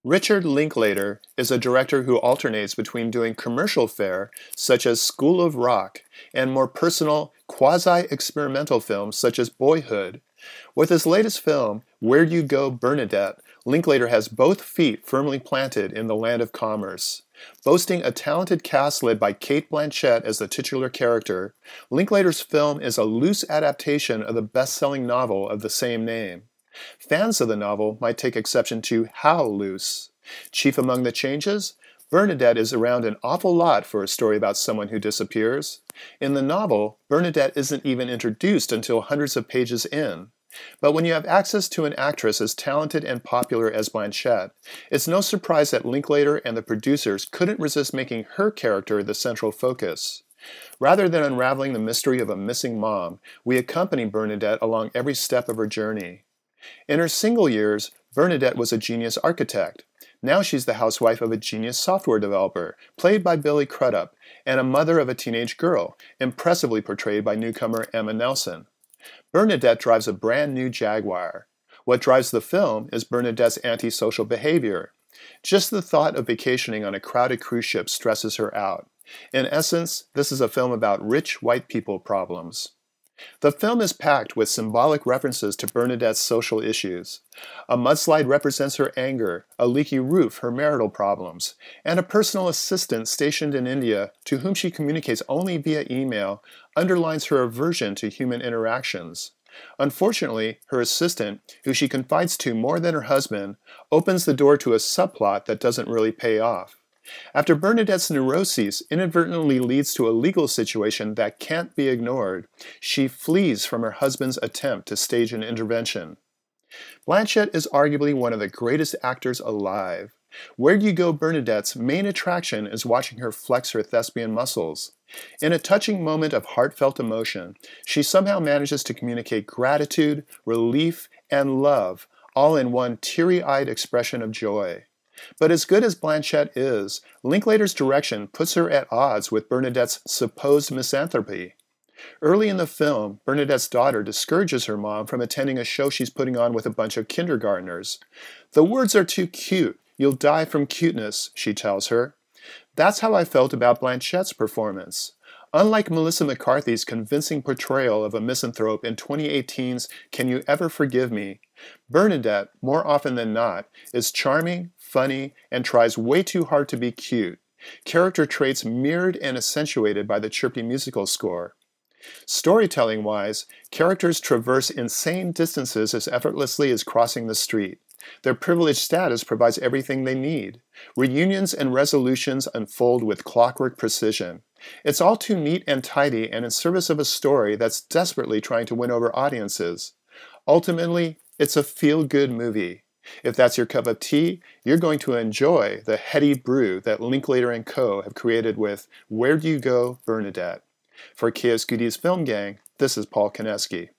Richard Linklater is a director who alternates between doing commercial fare, such as School of Rock, and more personal, quasi-experimental films such as Boyhood. With his latest film, Where'd You Go, Bernadette?, Linklater has both feet firmly planted in the land of commerce. Boasting a talented cast led by Cate Blanchett as the titular character, Linklater's film is a loose adaptation of the best-selling novel of the same name. Fans of the novel might take exception to how loose. Chief among the changes, Bernadette is around an awful lot for a story about someone who disappears. In the novel, Bernadette isn't even introduced until hundreds of pages in. But when you have access to an actress as talented and popular as Blanchett, it's no surprise that Linklater and the producers couldn't resist making her character the central focus. Rather than unraveling the mystery of a missing mom, we accompany Bernadette along every step of her journey. In her single years, Bernadette was a genius architect. Now she's the housewife of a genius software developer, played by Billy Crudup, and a mother of a teenage girl, impressively portrayed by newcomer Emma Nelson. Bernadette drives a brand new Jaguar. What drives the film is Bernadette's antisocial behavior. Just the thought of vacationing on a crowded cruise ship stresses her out. In essence, this is a film about rich white people problems. The film is packed with symbolic references to Bernadette's social issues. A mudslide represents her anger, a leaky roof her marital problems, and a personal assistant stationed in India to whom she communicates only via email underlines her aversion to human interactions. Unfortunately, her assistant, who she confides to more than her husband, opens the door to a subplot that doesn't really pay off. After Bernadette's neuroses inadvertently leads to a legal situation that can't be ignored, she flees from her husband's attempt to stage an intervention. Blanchett is arguably one of the greatest actors alive. Where'd You Go, Bernadette's main attraction is watching her flex her thespian muscles. In a touching moment of heartfelt emotion, she somehow manages to communicate gratitude, relief, and love, all in one teary-eyed expression of joy. But as good as Blanchett is, Linklater's direction puts her at odds with Bernadette's supposed misanthropy. Early in the film, Bernadette's daughter discourages her mom from attending a show she's putting on with a bunch of kindergartners. "The words are too cute. You'll die from cuteness," she tells her. That's how I felt about Blanchett's performance. Unlike Melissa McCarthy's convincing portrayal of a misanthrope in 2018's Can You Ever Forgive Me?, Bernadette, more often than not, is charming, funny, and tries way too hard to be cute. Character traits mirrored and accentuated by the chirpy musical score. Storytelling-wise, characters traverse insane distances as effortlessly as crossing the street. Their privileged status provides everything they need. Reunions and resolutions unfold with clockwork precision. It's all too neat and tidy and in service of a story that's desperately trying to win over audiences. Ultimately, it's a feel-good movie. If that's your cup of tea, you're going to enjoy the heady brew that Linklater & Co. have created with Where'd You Go, Bernadette? For Chaos Goodies Film Gang, this is Paul Koneski.